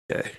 Okay.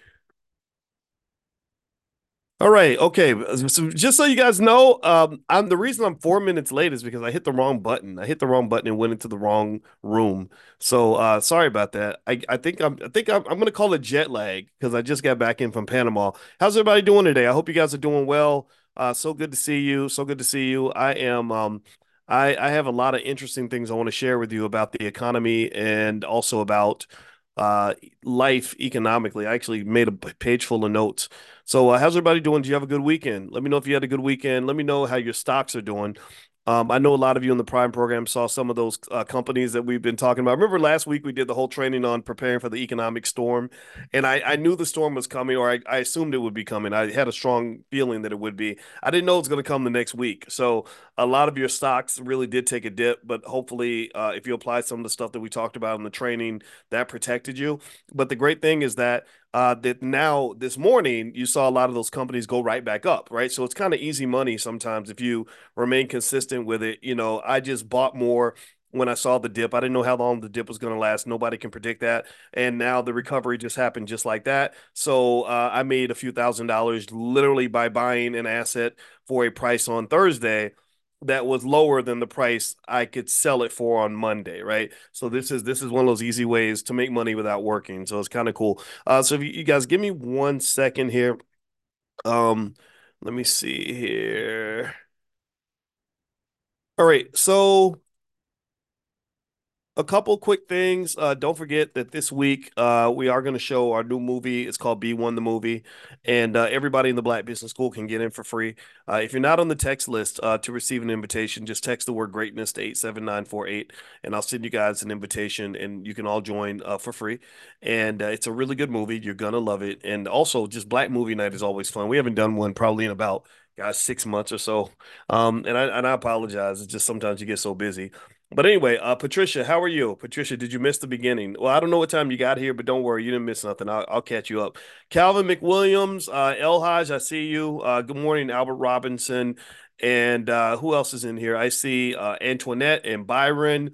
All right. Okay. So just so you guys know, I'm the reason I'm 4 minutes late is because I hit the wrong button. I hit the wrong button and went into the wrong room. So sorry about that. I think I'm gonna call it jet lag because I just got back in from Panama. How's everybody doing today? I hope you guys are doing well. So good to see you. So good to see you. I have a lot of interesting things I want to share with you about the economy and also about uh life economically. I actually made a page full of notes. So, how's everybody doing? Do you have a good weekend? Let me know if you had a good weekend. Let me know how your stocks are doing. I know a lot of you in the Prime program saw some of those companies that we've been talking about. Remember last week we did the whole training on preparing for the economic storm, and I knew the storm was coming, or I assumed it would be coming. I had a strong feeling that it would be. I didn't know it was going to come the next week. So a lot of your stocks really did take a dip, but hopefully, if you apply some of the stuff that we talked about in the training, that protected you. But the great thing is that now this morning you saw a lot of those companies go right back up, right? So it's kind of easy money sometimes if you remain consistent with it. I just bought more when I saw the dip. I didn't know how long the dip was going to last. Nobody can predict that. And now the recovery just happened just like that. So I made a few $1,000s literally by buying an asset for a price on Thursday that was lower than the price I could sell it for on Monday, right? So this is one of those easy ways to make money without working. So it's kind of cool. So if you guys give me 1 second here. Um, Let me see here. All right, so a couple quick things. Don't forget that this week we are going to show our new movie. It's called B1 the movie, and everybody in the Black Business School can get in for free. If you're not on the text list to receive an invitation, just text the word greatness to 87948, and I'll send you guys an invitation, and you can all join for free. And it's a really good movie. You're gonna love it. And also, just Black Movie Night is always fun. We haven't done one probably in about, guys, 6 months or so. And I apologize. It's just sometimes you get so busy. But anyway, Patricia, how are you? Patricia, did you miss the beginning? Well, I don't know what time you got here, but don't worry, you didn't miss nothing. I'll catch you up. Calvin McWilliams, El Haj, I see you. Good morning, Albert Robinson. And who else is in here? I see Antoinette and Byron,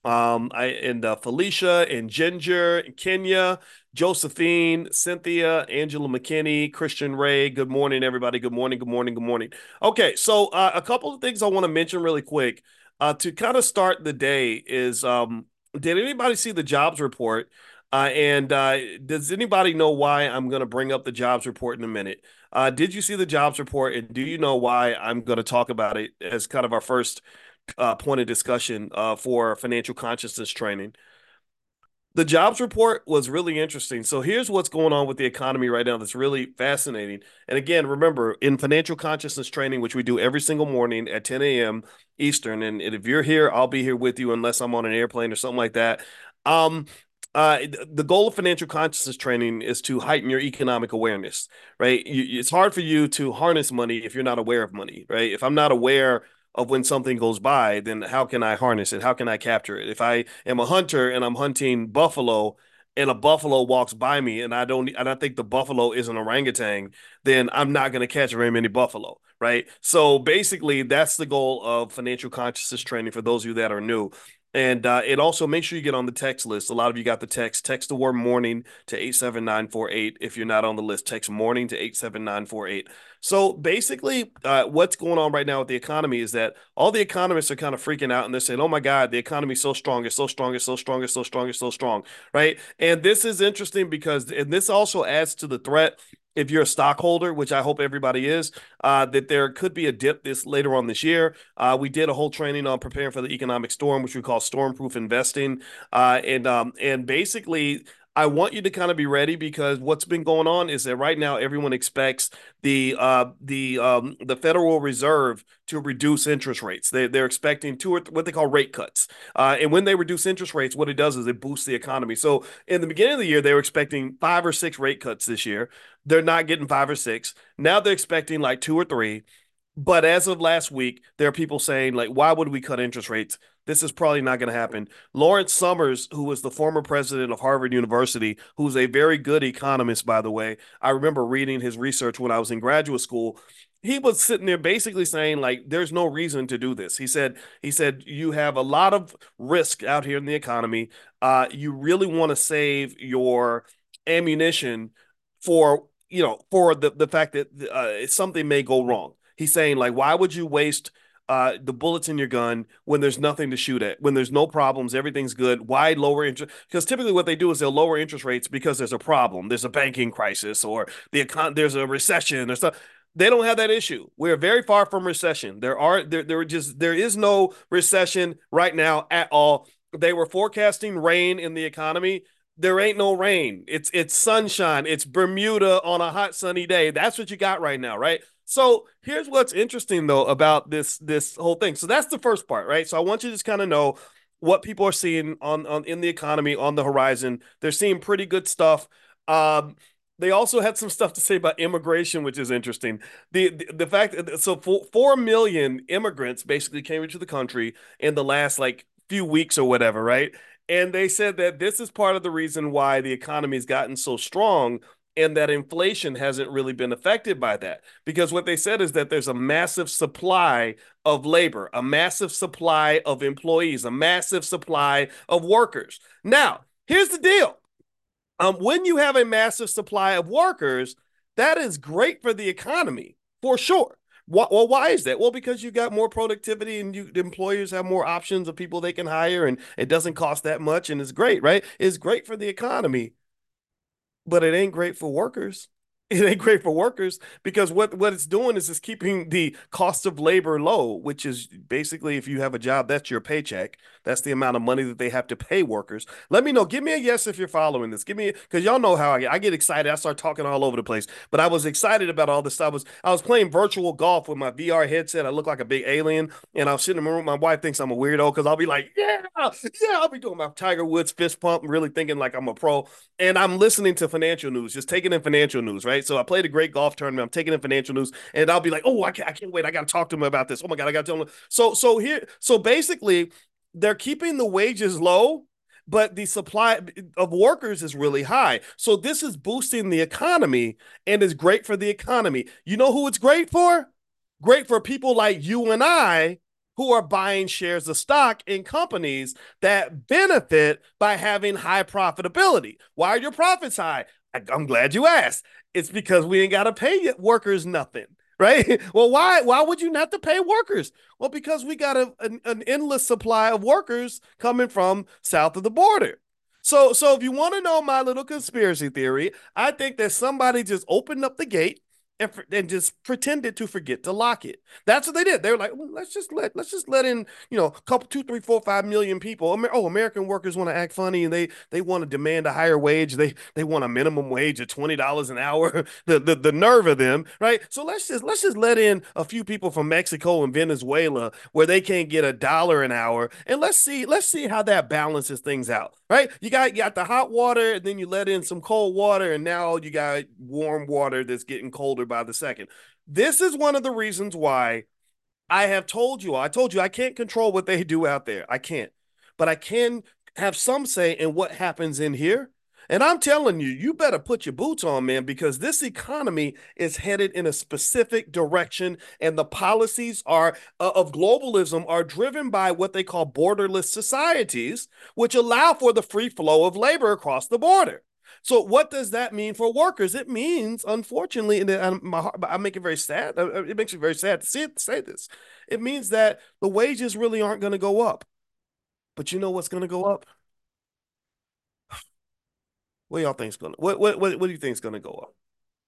Felicia and Ginger, and Kenya, Josephine, Cynthia, Angela McKinney, Christian Ray. Good morning, everybody. Good morning, good morning, good morning. Okay, so a couple of things I want to mention really quick to kind of start the day is did anybody see the jobs report? And does anybody know why I'm going to bring up the jobs report in a minute? Did you see the jobs report, and do you know why I'm going to talk about it as kind of our first point of discussion for financial consciousness training? The jobs report was really interesting. So here's what's going on with the economy right now that's really fascinating. And again, remember in financial consciousness training, which we do every single morning at 10 a.m. Eastern, and if you're here, I'll be here with you unless I'm on an airplane or something like that. Um, the goal of financial consciousness training is to heighten your economic awareness, right? It's hard for you to harness money if you're not aware of money, right? If I'm not aware of when something goes by, then how can I harness it? How can I capture it? If I am a hunter and I'm hunting buffalo and a buffalo walks by me and I think the buffalo is an orangutan, then I'm not going to catch very many buffalo, right? So basically, that's the goal of financial consciousness training for those of you that are new. And it also make sure you get on the text list. A lot of you got the text. Text the word morning to 87948. If you're not on the list, text morning to 87948. So basically, what's going on right now with the economy is that all the economists are kind of freaking out and they're saying, "Oh my God, the economy is so strong, it's so strong, it's so strong, it's so strong, it's so strong," right? And this is interesting because, and this also adds to the threat. If you're a stockholder, which I hope everybody is, that there could be a dip this later on this year. We did a whole training on preparing for the economic storm, which we call storm-proof investing, and basically I want you to kind of be ready because what's been going on is that right now everyone expects the Federal Reserve to reduce interest rates. They're expecting two or what they call rate cuts. And when they reduce interest rates, what it does is it boosts the economy. So in the beginning of the year, they were expecting 5 or 6 rate cuts this year. They're not getting 5 or 6. Now they're expecting like 2 or 3. But as of last week, there are people saying, like, why would we cut interest rates? This is probably not going to happen. Lawrence Summers, who was the former president of Harvard University, who's a very good economist, by the way. I remember reading his research when I was in graduate school. He was sitting there basically saying, like, there's no reason to do this. He said, you have a lot of risk out here in the economy. You really want to save your ammunition for for the fact that something may go wrong. He's saying like, why would you waste the bullets in your gun when there's nothing to shoot at, when there's no problems, everything's good? Why lower interest? Because typically what they do is they'll lower interest rates because there's a problem, there's a banking crisis, or there's a recession or stuff. They don't have that issue. We're very far from recession. There is no recession right now at all. They were forecasting rain in the economy. There ain't no rain. It's sunshine. It's Bermuda on a hot sunny day. That's what you got right now, right? So here's what's interesting though about this whole thing. So that's the first part, right? So I want you to just kind of know what people are seeing on in the economy on the horizon. They're seeing pretty good stuff. Um, they also had some stuff to say about immigration, which is interesting. The fact that so 4 million immigrants basically came into the country in the last like few weeks or whatever, right? And they said that this is part of the reason why the economy has gotten so strong and that inflation hasn't really been affected by that. Because what they said is that there's a massive supply of labor, a massive supply of employees, a massive supply of workers. Now, here's the deal. When you have a massive supply of workers, that is great for the economy for sure. Well, why is that? Well, because you got more productivity and the employers have more options of people they can hire, and it doesn't cost that much, and it's great, right? It's great for the economy, but it ain't great for workers. It ain't great for workers because what it's doing is it's keeping the cost of labor low, which is basically if you have a job, that's your paycheck. That's the amount of money that they have to pay workers. Let me know. Give me a yes if you're following this. Give me because y'all know how I get excited. I start talking all over the place. But I was excited about all this stuff. I was playing virtual golf with my VR headset. I look like a big alien, and I was sitting in the room. My wife thinks I'm a weirdo because I'll be like, yeah, yeah. I'll be doing my Tiger Woods fist pump, really thinking like I'm a pro. And I'm listening to financial news, just taking in financial news, right? So I played a great golf tournament. I'm taking in financial news, and I'll be like, "Oh, I can't wait! I got to talk to him about this. Oh my god, I got to tell him." So basically, they're keeping the wages low, but the supply of workers is really high. So this is boosting the economy and is great for the economy. You know who it's great for? Great for people like you and I who are buying shares of stock in companies that benefit by having high profitability. Why are your profits high? I'm glad you asked. It's because we ain't got to pay workers nothing, right? Well, why would you not to pay workers? Well, because we got an endless supply of workers coming from south of the border. So if you want to know my little conspiracy theory, I think that somebody just opened up the gate and just pretended to forget to lock it. That's what they did. They were like, well, let's just let in, a couple, 2, 3, 4, 5 million people. American workers want to act funny and they want to demand a higher wage. They want a minimum wage of $20 an hour. The nerve of them, right? So let's just let in a few people from Mexico and Venezuela where they can't get $1 an hour, and let's see how that balances things out, right? You got the hot water, and then you let in some cold water, and now you got warm water that's getting colder by the second. This is one of the reasons why I told you I can't control what they do out there. I can't. But I can have some say in what happens in here. And I'm telling you, you better put your boots on, man, because this economy is headed in a specific direction, and the policies are of globalism are driven by what they call borderless societies, which allow for the free flow of labor across the border. So what does that mean for workers? It means, unfortunately, and I make it very sad. It makes me very sad to say this. It means that the wages really aren't going to go up. But you know what's going to go up? What y'all think's going to what do you think is going to go up?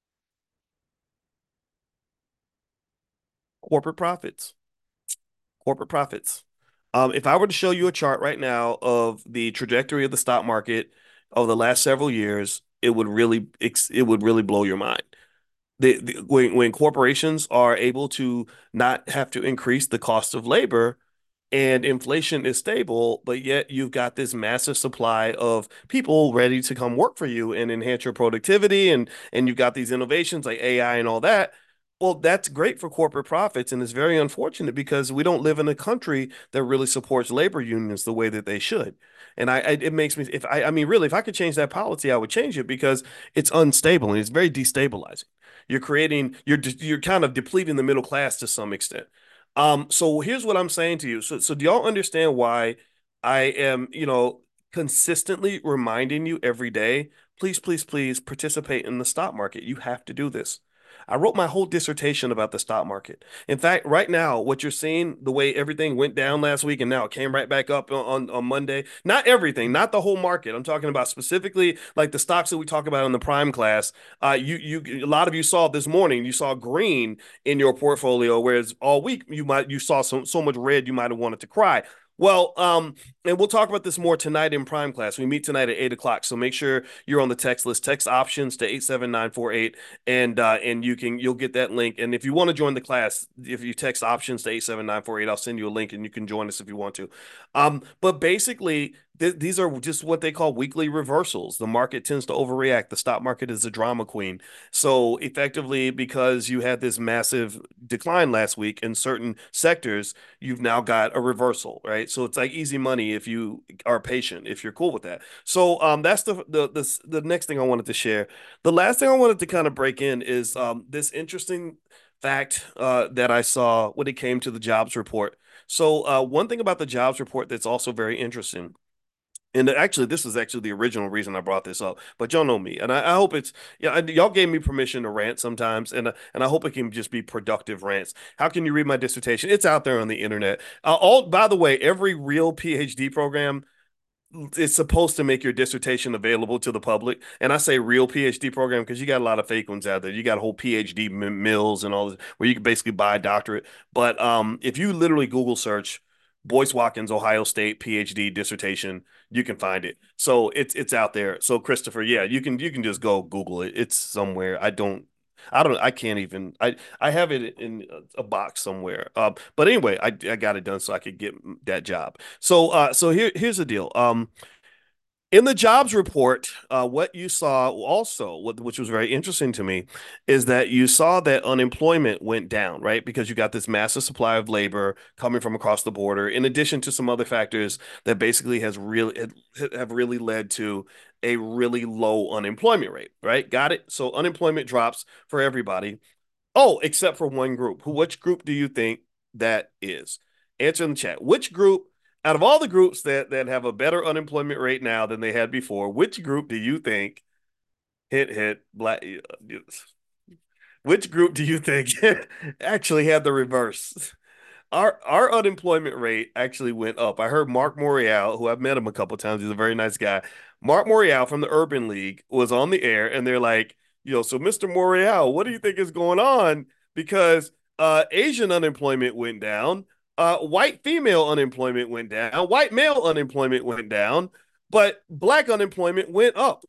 Corporate profits. Corporate profits. If I were to show you a chart right now of the trajectory of the stock market over the last several years, it would really blow your mind. When corporations are able to not have to increase the cost of labor and inflation is stable, but yet you've got this massive supply of people ready to come work for you and enhance your productivity, and you've got these innovations like AI and all that. Well, that's great for corporate profits, and it's very unfortunate because we don't live in a country that really supports labor unions the way that they should. And it makes me, if I mean, really, if I could change that policy, I would change it because it's unstable and it's very destabilizing. You're kind of depleting the middle class to some extent. So here's what I'm saying to you. So do y'all understand why I am, consistently reminding you every day please, please, please participate in the stock market. You have to do this. I wrote my whole dissertation about the stock market. In fact, right now, what you're seeing, the way everything went down last week and now it came right back up on Monday. Not everything, not the whole market. I'm talking about specifically like the stocks that we talk about in the prime class. A lot of you saw this morning, you saw green in your portfolio, whereas all week you saw so much red you might have wanted to cry. Well, and we'll talk about this more tonight in prime class. We meet tonight at 8 o'clock. So make sure you're on the text list. Text options to 87948, and you'll get that link. And if you want to join the class, if you text options to 87948, I'll send you a link and you can join us if you want to. But basically, these are just what they call weekly reversals. The market tends to overreact. The stock market is a drama queen. So effectively, because you had this massive decline last week in certain sectors, you've now got a reversal, right? So it's like easy money if you are patient, if you're cool with that. So that's the next thing I wanted to share. The last thing I wanted to kind of break in is this interesting fact that I saw when it came to the jobs report. So one thing about the jobs report that's also very interesting, and actually, this is actually the original reason I brought this up. But y'all know me, and I hope it's yeah. Y'all gave me permission to rant sometimes, and I hope it can just be productive rants. How can you read my dissertation? It's out there on the internet. All by the way, every real PhD program is supposed to make your dissertation available to the public. And I say real PhD program because you got a lot of fake ones out there. You got whole PhD mills and all this where you can basically buy a doctorate. But if you literally Google search Boyce Watkins Ohio State PhD dissertation, you can find it. So it's out there. So Christopher, yeah, you can just go Google it. It's somewhere. I can't even I have it in a box somewhere. But anyway, I got it done so I could get that job. So here's the deal. In the jobs report, what you saw also, which was very interesting to me, is that you saw that unemployment went down, right? Because you got this massive supply of labor coming from across the border, in addition to some other factors that basically have really led to a really low unemployment rate, right? Got it? So unemployment drops for everybody. Oh, except for one group. Which group do you think that is? Answer in the chat. Which group, out of all the groups that have a better unemployment rate now than they had before, which group do you think hit black? Which group do you think actually had the reverse? Our unemployment rate actually went up. I heard Mark Morial, who I've met him a couple of times. He's a very nice guy. Mark Morial from the Urban League was on the air, and they're like, so Mr. Morial, what do you think is going on? Because Asian unemployment went down, white female unemployment went down, white male unemployment went down, but black unemployment went up.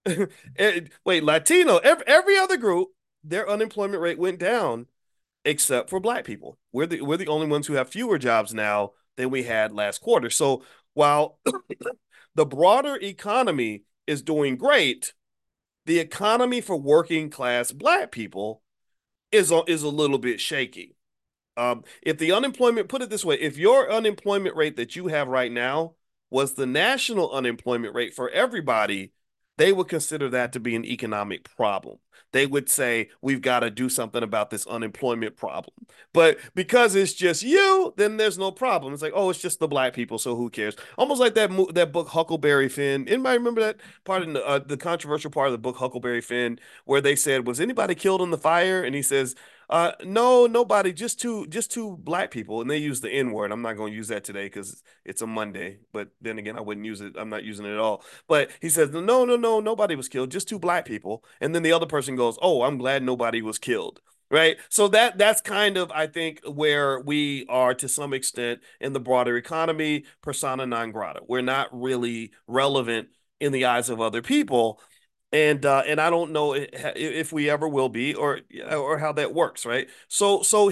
Wait, Latino, every other group, their unemployment rate went down except for black people. We're the only ones who have fewer jobs now than we had last quarter. So while the broader economy is doing great, the economy for working class black people is a little bit shaky. If the unemployment, put it this way, if your unemployment rate that you have right now was the national unemployment rate for everybody, they would consider that to be an economic problem. They would say, we've got to do something about this unemployment problem. But because it's just you, then there's no problem. It's like, oh, it's just the black people, so who cares? Almost like that book Huckleberry Finn. Anybody remember that part in the controversial part of the book Huckleberry Finn, where they said, was anybody killed in the fire? And he says, no, nobody, just two black people, and they use the N word. I'm not going to use that today because it's a Monday. But then again, I wouldn't use it. I'm not using it at all. But he says, no, no, no, nobody was killed, just two black people. And then the other person goes, oh, I'm glad nobody was killed. Right. So that's kind of, I think, where we are to some extent in the broader economy, persona non grata. We're not really relevant in the eyes of other people, and I don't know if we ever will be, or how that works, right? So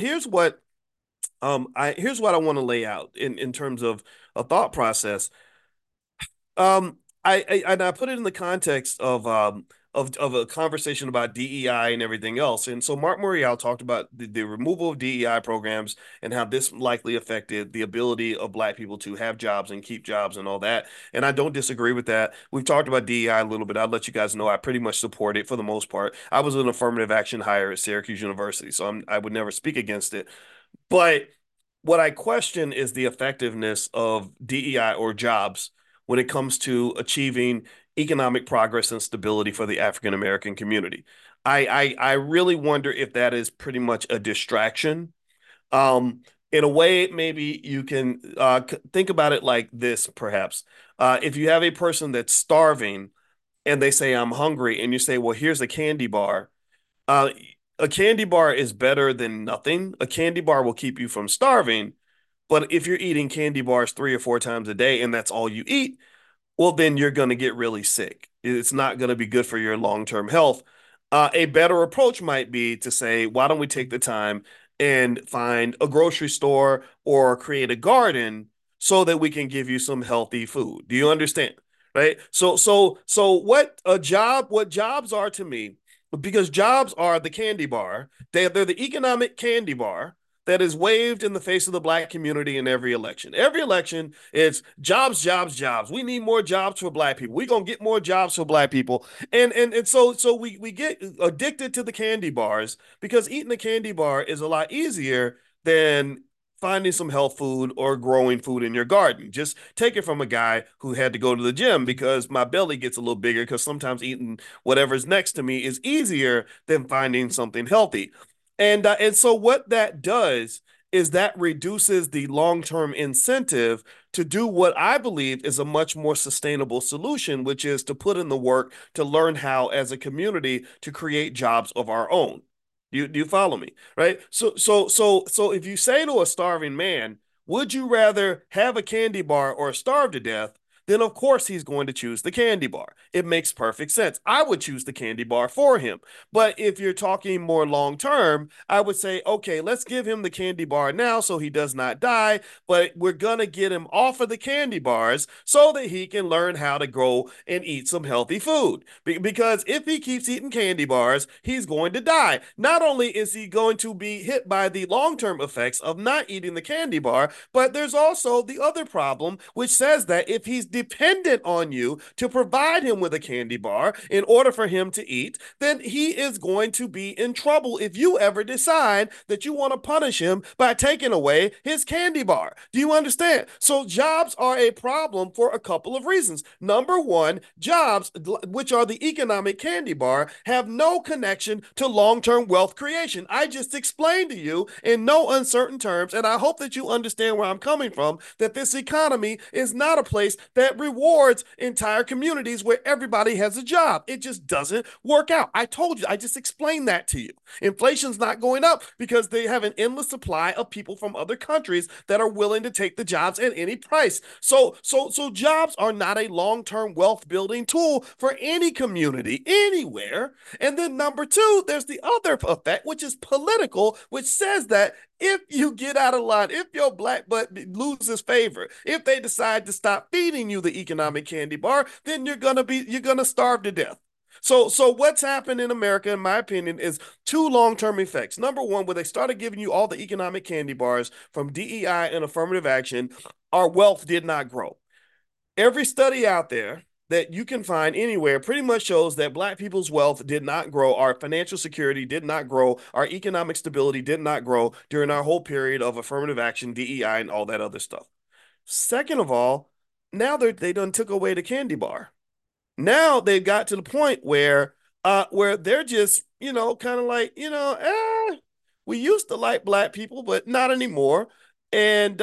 here's what I want to lay out in terms of a thought process. I put it in the context of a conversation about DEI and everything else. And so Mark Morial talked about the removal of DEI programs and how this likely affected the ability of black people to have jobs and keep jobs and all that. And I don't disagree with that. We've talked about DEI a little bit. I'll let you guys know I pretty much support it for the most part. I was an affirmative action hire at Syracuse University, so I would never speak against it. But what I question is the effectiveness of DEI or jobs when it comes to achieving economic progress and stability for the African American community. I really wonder if that is pretty much a distraction. In a way, maybe you can think about it like this, perhaps. If you have a person that's starving and they say, I'm hungry, and you say, well, here's a candy bar. Uh, a candy bar is better than nothing. A candy bar will keep you from starving. But if you're eating candy bars 3 or 4 times a day and that's all you eat, well, then you're going to get really sick. It's not going to be good for your long-term health. A better approach might be to say, why don't we take the time and find a grocery store or create a garden so that we can give you some healthy food? Do you understand? Right? So what jobs are to me, because jobs are the candy bar. They're the economic candy bar that is waved in the face of the black community in every election. Every election, it's jobs, jobs, jobs. We need more jobs for black people. We're gonna get more jobs for black people. And so we get addicted to the candy bars because eating a candy bar is a lot easier than finding some health food or growing food in your garden. Just take it from a guy who had to go to the gym because my belly gets a little bigger because sometimes eating whatever's next to me is easier than finding something healthy. And so what that does is that reduces the long-term incentive to do what I believe is a much more sustainable solution, which is to put in the work to learn how, as a community, to create jobs of our own. Do you follow me? Right? So if you say to a starving man, would you rather have a candy bar or starve to death? Then of course he's going to choose the candy bar. It makes perfect sense. I would choose the candy bar for him. But if you're talking more long term, I would say, okay, let's give him the candy bar now so he does not die, but we're going to get him off of the candy bars so that he can learn how to grow and eat some healthy food. Because if he keeps eating candy bars, he's going to die. Not only is he going to be hit by the long term effects of not eating the candy bar, but there's also the other problem, which says that if he's dependent on you to provide him with a candy bar in order for him to eat, then he is going to be in trouble if you ever decide that you want to punish him by taking away his candy bar. Do you understand? So jobs are a problem for a couple of reasons. Number one, jobs, which are the economic candy bar, have no connection to long-term wealth creation. I just explained to you in no uncertain terms, and I hope that you understand where I'm coming from, that this economy is not a place that rewards entire communities where everybody has a job. It just doesn't work out. I told you, I just explained that to you. Inflation's not going up because they have an endless supply of people from other countries that are willing to take the jobs at any price. So jobs are not a long-term wealth building tool for any community anywhere. And then number two, there's the other effect, which is political, which says that if you get out of line, if your black butt loses favor, if they decide to stop feeding you the economic candy bar, then you're gonna starve to death. So what's happened in America, in my opinion, is two long-term effects. Number one, where they started giving you all the economic candy bars from DEI and affirmative action, our wealth did not grow. Every study out there that you can find anywhere pretty much shows that black people's wealth did not grow, our financial security did not grow, our economic stability did not grow during our whole period of affirmative action, DEI, and all that other stuff. Second of all, now they done took away the candy bar. Now they've got to the point where they're just, kind of like, we used to like black people, but not anymore. And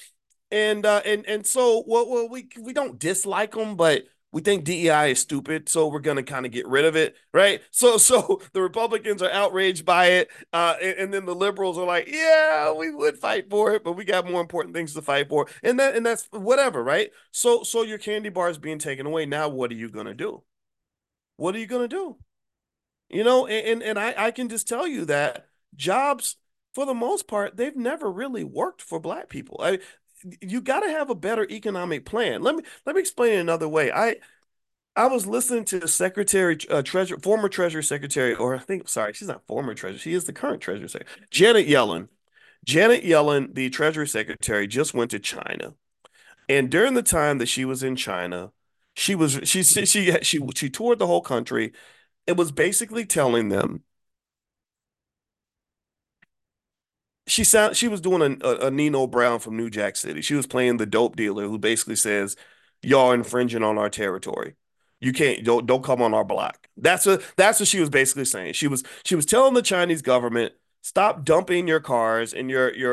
and so we don't dislike them, but we think DEI is stupid, so we're gonna kind of get rid of it, right? So the Republicans are outraged by it, and then the liberals are like, yeah, we would fight for it, but we got more important things to fight for, and that's whatever, right? So your candy bar is being taken away. Now, what are you gonna do? What are you gonna do? And I can just tell you that jobs, for the most part, they've never really worked for black people. You got to have a better economic plan. Let me explain it another way. I was listening to Secretary Treasurer former Treasury Secretary, or I think, sorry, she's not former Treasury, she is the current Treasury Secretary, Janet Yellen. Janet Yellen, the Treasury Secretary, just went to China, and during the time that she was in China, she toured the whole country. It was basically telling them she was doing a Nino Brown from New Jack City. She was playing the dope dealer who basically says, y'all infringing on our territory. You can't don't come on our block. That's what she was basically saying. She was telling the Chinese government, stop dumping your cars and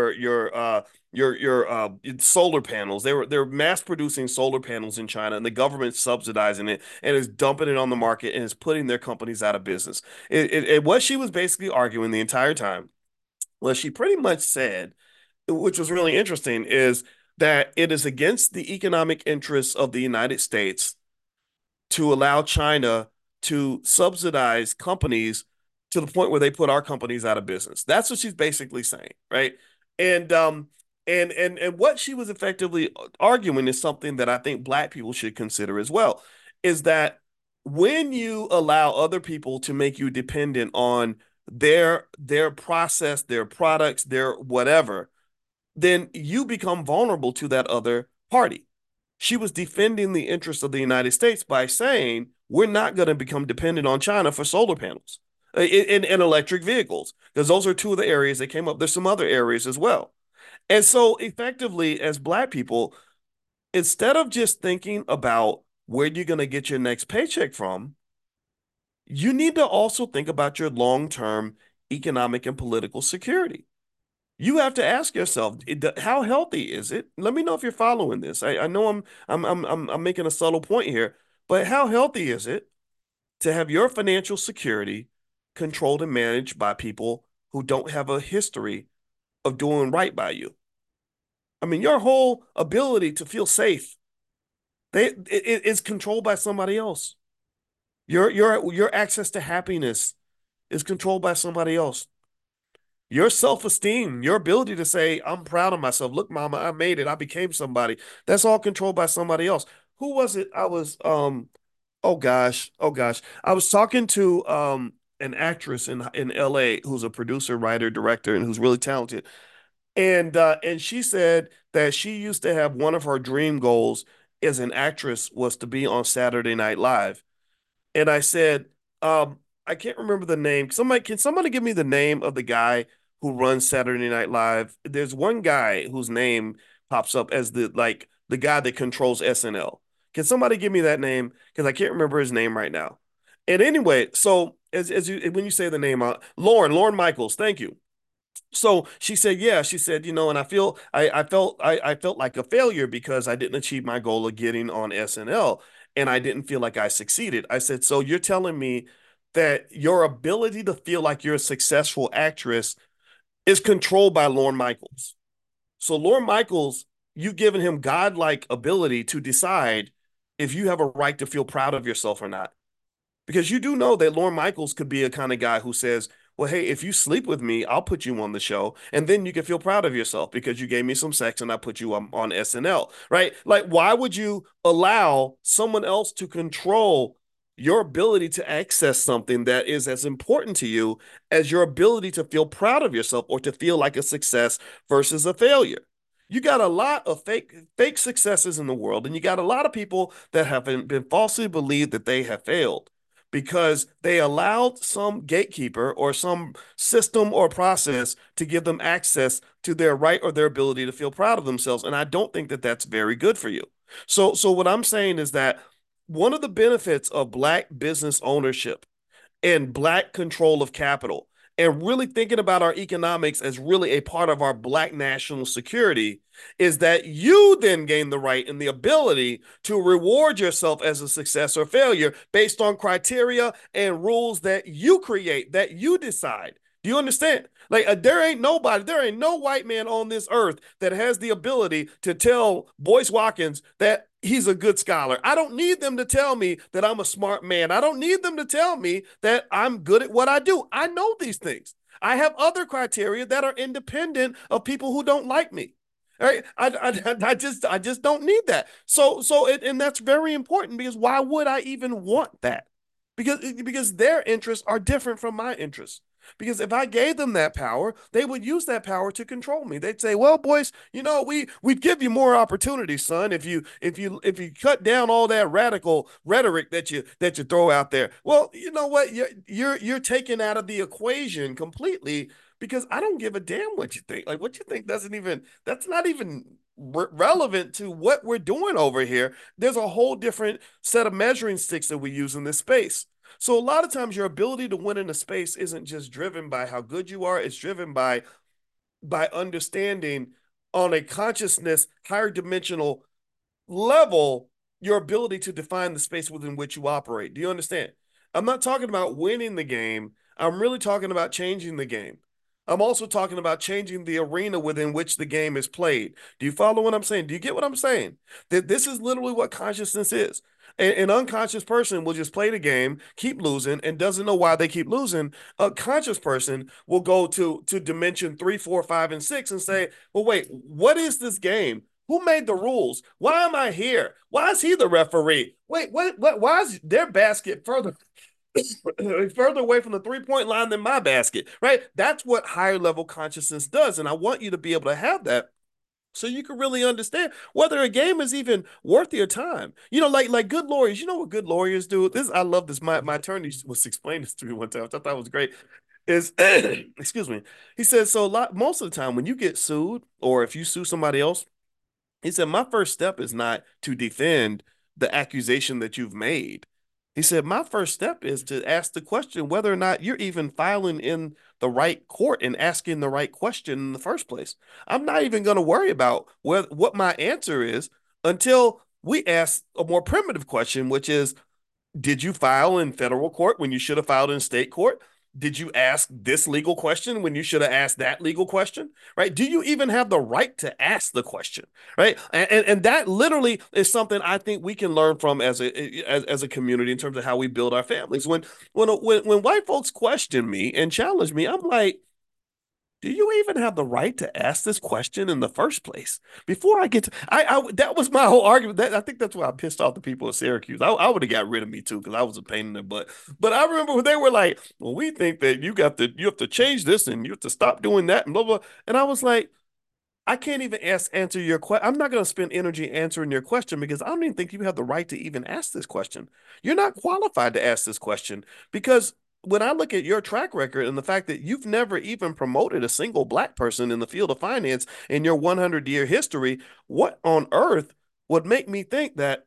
your solar panels. They were mass producing solar panels in China, and the government's subsidizing it and is dumping it on the market and is putting their companies out of business. What she was basically arguing the entire time, what she pretty much said, which was really interesting, is that it is against the economic interests of the United States to allow China to subsidize companies to the point where they put our companies out of business. That's what she's basically saying, right? And and what she was effectively arguing is something that I think black people should consider as well, is that when you allow other people to make you dependent on their process, their products, their whatever, then you become vulnerable to that other party. She was defending the interests of the United States by saying, we're not going to become dependent on China for solar panels in electric vehicles, because those are two of the areas that came up. There's some other areas as well. And so, effectively, as Black people, instead of just thinking about where you're going to get your next paycheck from, you need to also think about your long term economic and political security. You have to ask yourself, how healthy is it? Let me know if you're following this. I know I'm making a subtle point here, but how healthy is it to have your financial security controlled and managed by people who don't have a history of doing right by you? I mean, your whole ability to feel safe, is controlled by somebody else. Your access to happiness is controlled by somebody else. Your self-esteem, your ability to say, I'm proud of myself. Look, mama, I made it. I became somebody. That's all controlled by somebody else. Who was it? Oh gosh. I was talking to an actress in LA who's a producer, writer, director, and who's really talented. And she said that she used to have one of her dream goals as an actress was to be on Saturday Night Live. And I said, I can't remember the name. Can somebody give me the name of the guy who runs Saturday Night Live? There's one guy whose name pops up as the guy that controls SNL. Can somebody give me that name? Because I can't remember his name right now. And anyway, so as you when you say the name, Lauren Michaels, thank you. So she said, yeah, she said, and I felt like a failure because I didn't achieve my goal of getting on SNL and I didn't feel like I succeeded. I said, so you're telling me that your ability to feel like you're a successful actress is controlled by Lorne Michaels. So Lorne Michaels, you've given him godlike ability to decide if you have a right to feel proud of yourself or not. Because you do know that Lorne Michaels could be a kind of guy who says, well, hey, if you sleep with me, I'll put you on the show. And then you can feel proud of yourself because you gave me some sex and I put you on SNL, right? Like, why would you allow someone else to control your ability to access something that is as important to you as your ability to feel proud of yourself or to feel like a success versus a failure? You got a lot of fake successes in the world, and you got a lot of people that have been falsely believed that they have failed because they allowed some gatekeeper or some system or process to give them access to their right or their ability to feel proud of themselves. And I don't think that that's very good for you. So what I'm saying is that one of the benefits of Black business ownership and Black control of capital and really thinking about our economics as really a part of our Black national security is that you then gain the right and the ability to reward yourself as a success or failure based on criteria and rules that you create, that you decide. Do you understand? Like, there ain't no white man on this earth that has the ability to tell Boyce Watkins that he's a good scholar. I don't need them to tell me that I'm a smart man. I don't need them to tell me that I'm good at what I do. I know these things. I have other criteria that are independent of people who don't like me. All right. I just don't need that. And that's very important because why would I even want that? Because their interests are different from my interests. Because if I gave them that power, they would use that power to control me. They'd say, "Well, Boyce, we'd give you more opportunities, son, if you cut down all that radical rhetoric that you throw out there." Well, you know what? You're taken out of the equation completely because I don't give a damn what you think. Like what you think doesn't even that's not even relevant to what we're doing over here. There's a whole different set of measuring sticks that we use in this space. So a lot of times your ability to win in a space isn't just driven by how good you are, it's driven by understanding on a consciousness, higher dimensional level your ability to define the space within which you operate. Do you understand? I'm not talking about winning the game. I'm really talking about changing the game. I'm also talking about changing the arena within which the game is played. Do you follow what I'm saying? Do you get what I'm saying? That this is literally what consciousness is. An unconscious person will just play the game, keep losing, and doesn't know why they keep losing. A conscious person will go to dimension 3, 4, 5, and 6 and say, "Well, wait, what is this game? Who made the rules? Why am I here? Why is he the referee? Wait, what? Why is their basket further further away from the 3 point line than my basket?" Right? That's what higher level consciousness does, and I want you to be able to have that so you can really understand whether a game is even worth your time. Like good lawyers. You know what good lawyers do? This I love this. My attorney was explaining this to me one time, which I thought was great. Is excuse me. He said so. Most of the time, when you get sued, or if you sue somebody else, he said, my first step is not to defend the accusation that you've made. He said, my first step is to ask the question whether or not you're even filing in the right court and asking the right question in the first place. I'm not even going to worry about what my answer is until we ask a more primitive question, which is, did you file in federal court when you should have filed in state court? Did you ask this legal question when you should have asked that legal question? Right? Do you even have the right to ask the question? Right? And that literally is something I think we can learn from as a community in terms of how we build our families. When white folks question me and challenge me, I'm like, do you even have the right to ask this question in the first place? Before I get to, that was my whole argument. I think that's why I pissed off the people of Syracuse. I would have got rid of me too because I was a pain in their butt. But I remember when they were like, "Well, we think that you have to change this and you have to stop doing that and blah blah." And I was like, I can't even answer your question. I'm not going to spend energy answering your question because I don't even think you have the right to even ask this question. You're not qualified to ask this question because when I look at your track record and the fact that you've never even promoted a single black person in the field of finance in your 100-year history, what on earth would make me think that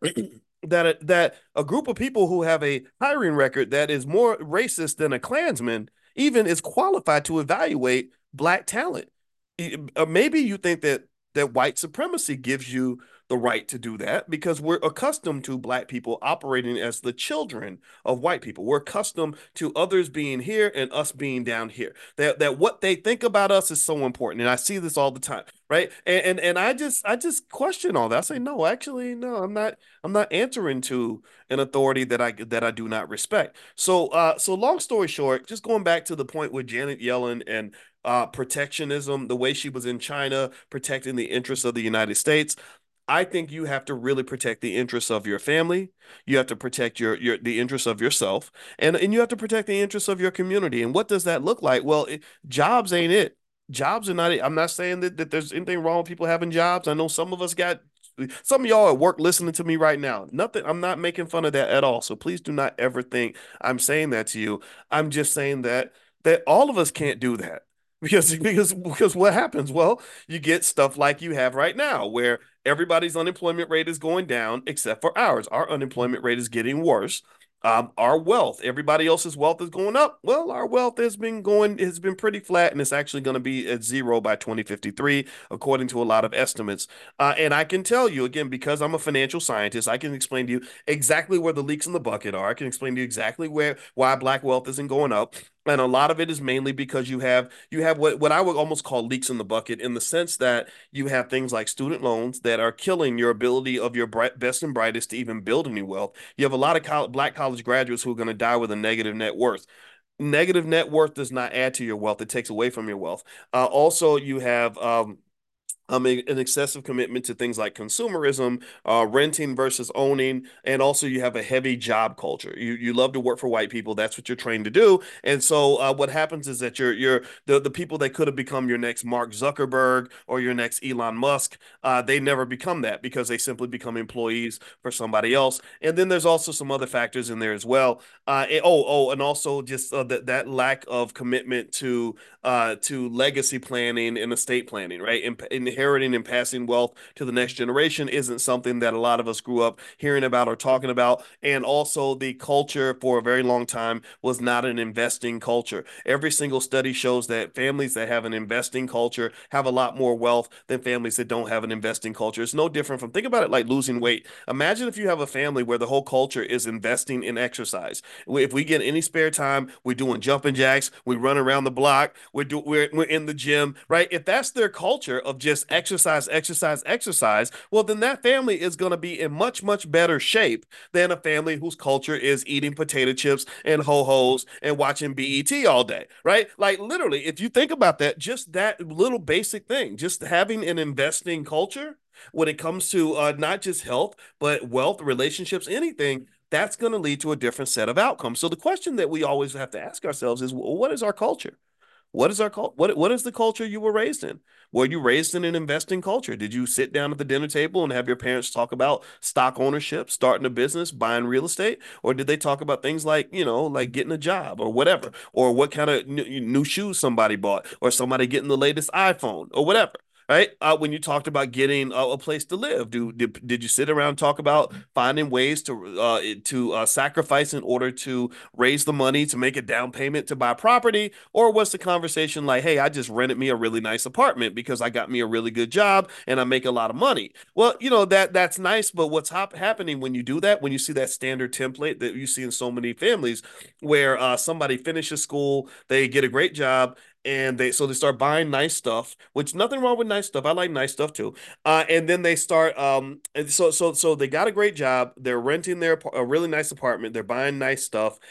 that a group of people who have a hiring record that is more racist than a Klansman even is qualified to evaluate black talent? Maybe you think that white supremacy gives you the right to do that because we're accustomed to black people operating as the children of white people. We're accustomed to others being here and us being down here. That what they think about us is so important. And I see this all the time, right? And I just question all that. I say, no, actually, no, I'm not answering to an authority that I do not respect. So long story short, just going back to the point with Janet Yellen and protectionism, the way she was in China protecting the interests of the United States. I think you have to really protect the interests of your family. You have to protect your the interests of yourself, and you have to protect the interests of your community. And what does that look like? Well, jobs ain't it. Jobs are not it. I'm not saying that there's anything wrong with people having jobs. I know some of us got some of y'all at work listening to me right now. Nothing, I'm not making fun of that at all. So please do not ever think I'm saying that to you. I'm just saying that all of us can't do that. Because what happens? Well, you get stuff like you have right now, where everybody's unemployment rate is going down except for ours. Our unemployment rate is getting worse. Our wealth, everybody else's wealth is going up. Well, our wealth has been pretty flat, and it's actually going to be at zero by 2053, according to a lot of estimates. And I can tell you again, because I'm a financial scientist, I can explain to you exactly where the leaks in the bucket are. I can explain to you exactly why black wealth isn't going up. And a lot of it is mainly because you have what I would almost call leaks in the bucket, in the sense that you have things like student loans that are killing your ability of your best and brightest to even build any wealth. You have a lot of black college graduates who are going to die with a negative net worth. Negative net worth does not add to your wealth; it takes away from your wealth. Also, you have an excessive commitment to things like consumerism, renting versus owning, and also you have a heavy job culture. You love to work for white people. That's what you're trained to do. And so what happens is that you're the people that could have become your next Mark Zuckerberg or your next Elon Musk, they never become that because they simply become employees for somebody else. And then there's also some other factors in there as well. And also just that lack of commitment to legacy planning and estate planning, right? And inheriting and passing wealth to the next generation isn't something that a lot of us grew up hearing about or talking about. And also, the culture for a very long time was not an investing culture. Every single study shows that families that have an investing culture have a lot more wealth than families that don't have an investing culture. It's no different from, think about it like losing weight. Imagine if you have a family where the whole culture is investing in exercise. If we get any spare time, we're doing jumping jacks, we run around the block, we're in the gym, right? If that's their culture of just exercise, exercise, exercise, well, then that family is going to be in much, much better shape than a family whose culture is eating potato chips and ho-hos and watching BET all day, right? Like literally, if you think about that, just that little basic thing, just having an investing culture when it comes to not just health, but wealth, relationships, anything, that's going to lead to a different set of outcomes. So the question that we always have to ask ourselves is, what is our culture? What is our cult? What is the culture you were raised in? Were you raised in an investing culture? Did you sit down at the dinner table and have your parents talk about stock ownership, starting a business, buying real estate, or did they talk about things like, like getting a job or whatever, or what kind of new shoes somebody bought, or somebody getting the latest iPhone or whatever? Right? When you talked about getting a place to live, did you sit around and talk about finding ways to sacrifice in order to raise the money to make a down payment to buy property? Or was the conversation like, hey, I just rented me a really nice apartment because I got me a really good job and I make a lot of money? Well, that's nice, but what's happening when you do that, when you see that standard template that you see in so many families where somebody finishes school, they get a great job, and they start buying nice stuff, which nothing wrong with nice stuff. I like nice stuff too. And then they start and so they got a great job. They're renting a really nice apartment. They're buying nice stuff.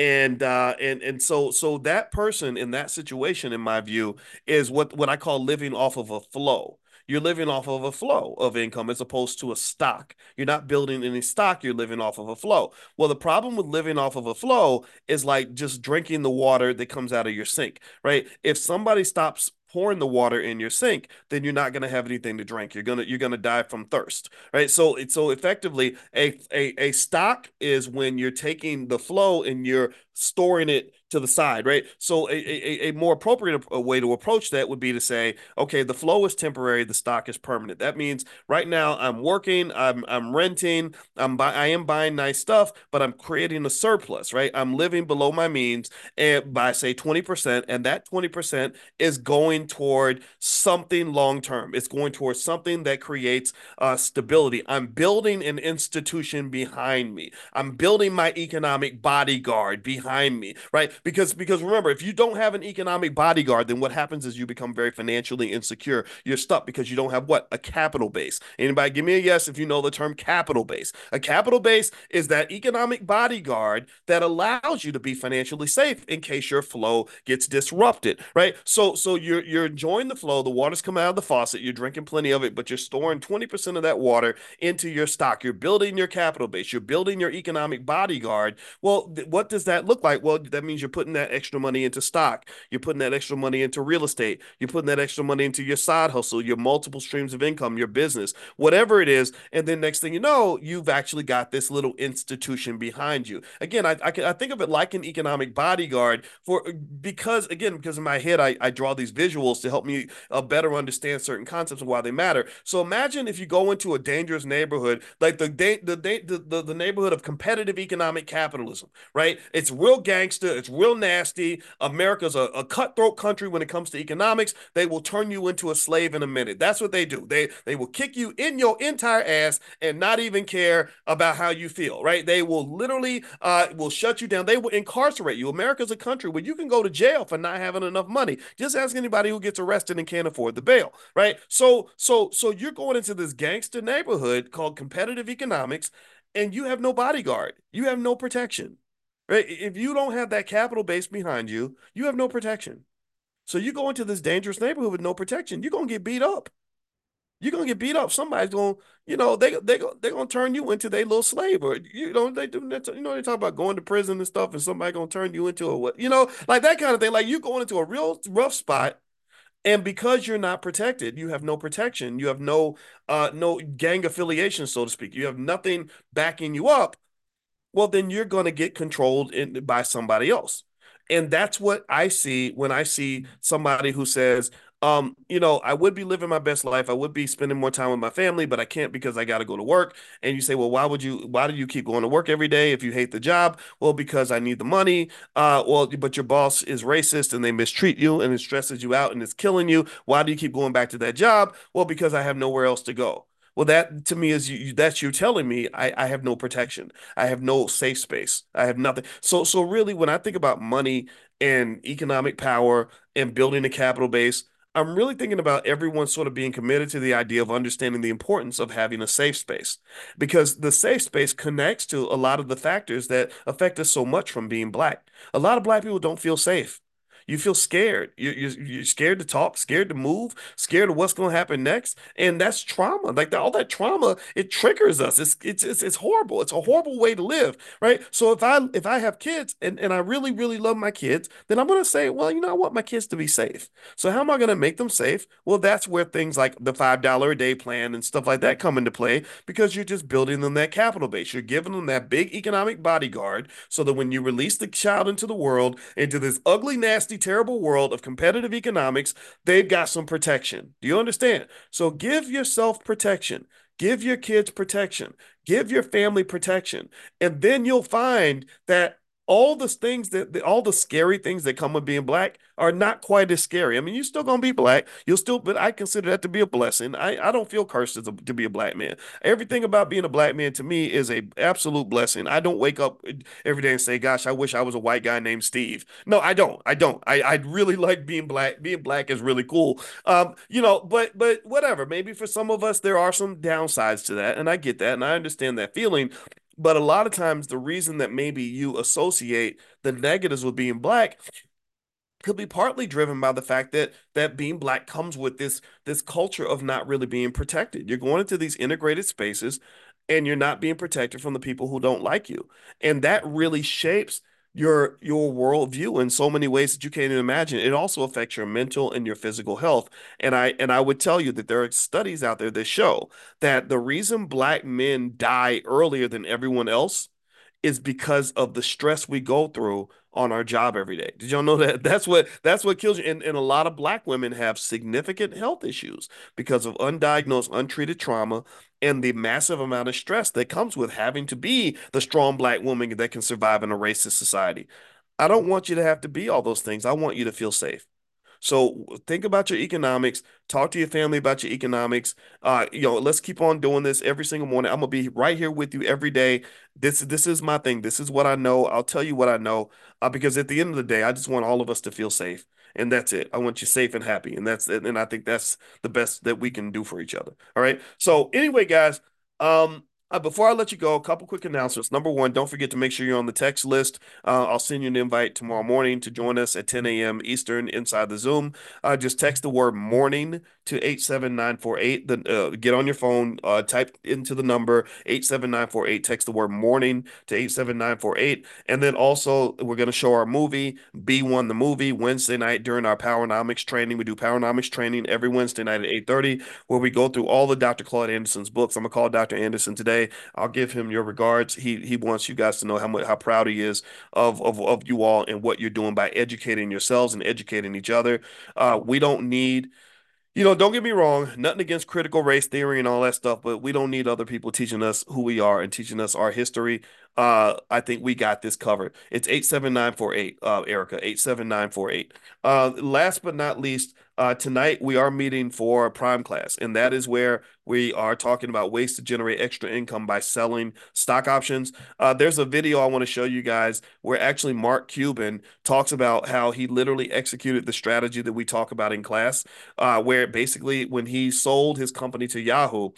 And so that person in that situation, in my view, is what I call living off of a flow. You're living off of a flow of income as opposed to a stock. You're not building any stock, you're living off of a flow. Well, the problem with living off of a flow is like just drinking the water that comes out of your sink, right? If somebody stops pouring the water in your sink, then you're not going to have anything to drink. You're going to die from thirst, right? So effectively, a stock is when you're taking the flow and you're storing it to the side, right? So a more appropriate way to approach that would be to say, okay, the flow is temporary, the stock is permanent. That means right now I'm working, I'm renting, I am buying nice stuff, but I'm creating a surplus, right? I'm living below my means and by say 20%, and that 20% is going toward something long term. It's going towards something that creates stability. I'm building an institution behind me. I'm building my economic bodyguard behind me, right? Because remember, if you don't have an economic bodyguard, then what happens is you become very financially insecure. You're stuck because you don't have what? A capital base. Anybody give me a yes if you know the term capital base. A capital base is that economic bodyguard that allows you to be financially safe in case your flow gets disrupted, right? So you're enjoying the flow, the water's coming out of the faucet, you're drinking plenty of it, but you're storing 20% of that water into your stock. You're building your capital base, you're building your economic bodyguard. Well, what does that look like? Well, that means you're putting that extra money into stock, you're putting that extra money into real estate, you're putting that extra money into your side hustle, your multiple streams of income, your business, whatever it is. And then next thing you know, you've actually got this little institution behind you. Again, I think of it like an economic bodyguard because in my head I draw these visuals to help me better understand certain concepts and why they matter. So imagine if you go into a dangerous neighborhood, like the neighborhood of competitive economic capitalism, right? It's real gangster, it's real nasty. America's a cutthroat country when it comes to economics. They will turn you into a slave in a minute. That's what they do. They will kick you in your entire ass and not even care about how you feel, right? They will literally will shut you down. They will incarcerate you. America's a country where you can go to jail for not having enough money. Just ask anybody who gets arrested and can't afford the bail, right? So you're going into this gangster neighborhood called competitive economics, and you have no bodyguard. You have no protection, right? If you don't have that capital base behind you, you have no protection. So you go into this dangerous neighborhood with no protection. You're gonna get beat up. You're gonna get beat up. Somebody's gonna, they're gonna turn you into their little slave, or they do that. They talk about going to prison and stuff, and somebody gonna turn you into a what, like that kind of thing. Like you going into a real rough spot, and because you're not protected, you have no protection. You have no gang affiliation, so to speak. You have nothing backing you up. Well, then you're going to get controlled by somebody else. And that's what I see when I see somebody who says, I would be living my best life. I would be spending more time with my family, but I can't because I got to go to work. And you say, well, why do you keep going to work every day if you hate the job? Well, because I need the money. Well, but your boss is racist and they mistreat you and it stresses you out and it's killing you. Why do you keep going back to that job? Well, because I have nowhere else to go. Well, that to me is that's you telling me I have no protection. I have no safe space. I have nothing. So really, when I think about money and economic power and building a capital base, I'm really thinking about everyone sort of being committed to the idea of understanding the importance of having a safe space because the safe space connects to a lot of the factors that affect us so much from being black. A lot of black people don't feel safe. You feel scared. You're scared to talk, scared to move, scared of what's going to happen next, and that's trauma. Like all that trauma, it triggers us. It's horrible. It's a horrible way to live, right? So if I have kids and I really love my kids, then I'm going to say, well, I want my kids to be safe. So how am I going to make them safe? Well, that's where things like the $5 a day plan and stuff like that come into play because you're just building them that capital base. You're giving them that big economic bodyguard so that when you release the child into the world, into this ugly, nasty, terrible world of competitive economics, they've got some protection. Do you understand? So give yourself protection. Give your kids protection. Give your family protection. And then you'll find that all the things all the scary things that come with being black are not quite as scary. I mean, you're still gonna be black. You'll still, but I consider that to be a blessing. I don't feel cursed to be a black man. Everything about being a black man to me is a absolute blessing. I don't wake up every day and say, "Gosh, I wish I was a white guy named Steve." No, I don't. I don't. I really like being black. Being black is really cool. But whatever. Maybe for some of us there are some downsides to that, and I get that, and I understand that feeling. But a lot of times, the reason that maybe you associate the negatives with being black could be partly driven by the fact that being black comes with this culture of not really being protected. You're going into these integrated spaces and you're not being protected from the people who don't like you. And that really shapes your worldview in so many ways that you can't even imagine. It also affects your mental and your physical health. And I would tell you that there are studies out there that show that the reason black men die earlier than everyone else is because of the stress we go through on our job every day. Did y'all know that? That's what kills you. And a lot of black women have significant health issues because of undiagnosed, untreated trauma and the massive amount of stress that comes with having to be the strong black woman that can survive in a racist society. I don't want you to have to be all those things. I want you to feel safe. So think about your economics. Talk to your family about your economics. Let's keep on doing this every single morning. I'm gonna be right here with you every day. This is my thing. This is what I know. I'll tell you what I know. Because at the end of the day, I just want all of us to feel safe, and that's it. I want you safe and happy, and that's it. And I think that's the best that we can do for each other. All right. So anyway, guys, before I let you go, a couple quick announcements. Number one, don't forget to make sure you're on the text list. I'll send you an invite tomorrow morning to join us at 10 a.m. Eastern inside the Zoom. Just text the word morning to 87948. Get on your phone, type into the number 87948, text the word morning to 87948. And then also, we're going to show our movie, B1 the movie, Wednesday night during our Powernomics training. We do Powernomics training every Wednesday night at 8:30, where we go through all the Dr. Claude Anderson's books. I'm going to call Dr. Anderson today. I'll give him your regards. He wants you guys to know how proud he is of you all and what you're doing by educating yourselves and educating each other. We don't need don't get me wrong, nothing against critical race theory and all that stuff, but we don't need other people teaching us who we are and teaching us our history. I think we got this covered. It's 87948, Erica, 87948. Last but not least, tonight we are meeting for Prime Class, and that is where we are talking about ways to generate extra income by selling stock options. There's a video I want to show you guys where actually Mark Cuban talks about how he literally executed the strategy that we talk about in class, where basically when he sold his company to Yahoo,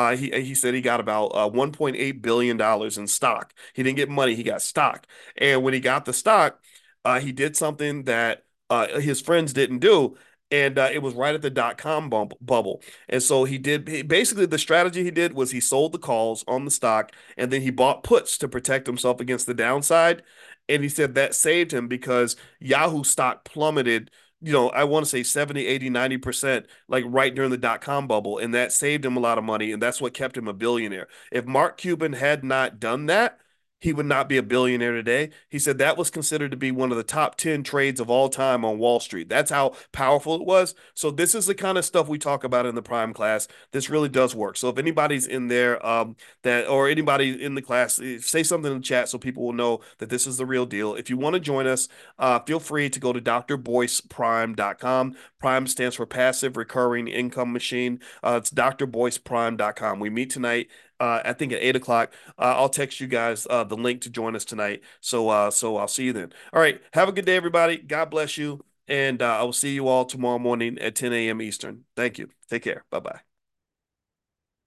he said he got about $1.8 billion in stock. He didn't get money, he got stock. And when he got the stock, he did something that his friends didn't do. And it was right at the dot-com bubble. And so basically the strategy he did was he sold the calls on the stock and then he bought puts to protect himself against the downside. And he said that saved him because Yahoo stock plummeted, I want to say 70, 80, 90%, like right during the dot-com bubble. And that saved him a lot of money. And that's what kept him a billionaire. If Mark Cuban had not done that, he would not be a billionaire today. He said that was considered to be one of the top 10 trades of all time on Wall Street. That's how powerful it was. So this is the kind of stuff we talk about in the prime class. This really does work. So if anybody's in there that or anybody in the class, say something in the chat so people will know that this is the real deal. If you want to join us, feel free to go to drboyceprime.com. Prime stands for Passive Recurring Income Machine. It's drboyceprime.com. We meet tonight, I think at 8 o'clock. I'll text you guys the link to join us tonight. So I'll see you then. All right. Have a good day, everybody. God bless you. And I will see you all tomorrow morning at 10 a.m. Eastern. Thank you. Take care. Bye bye.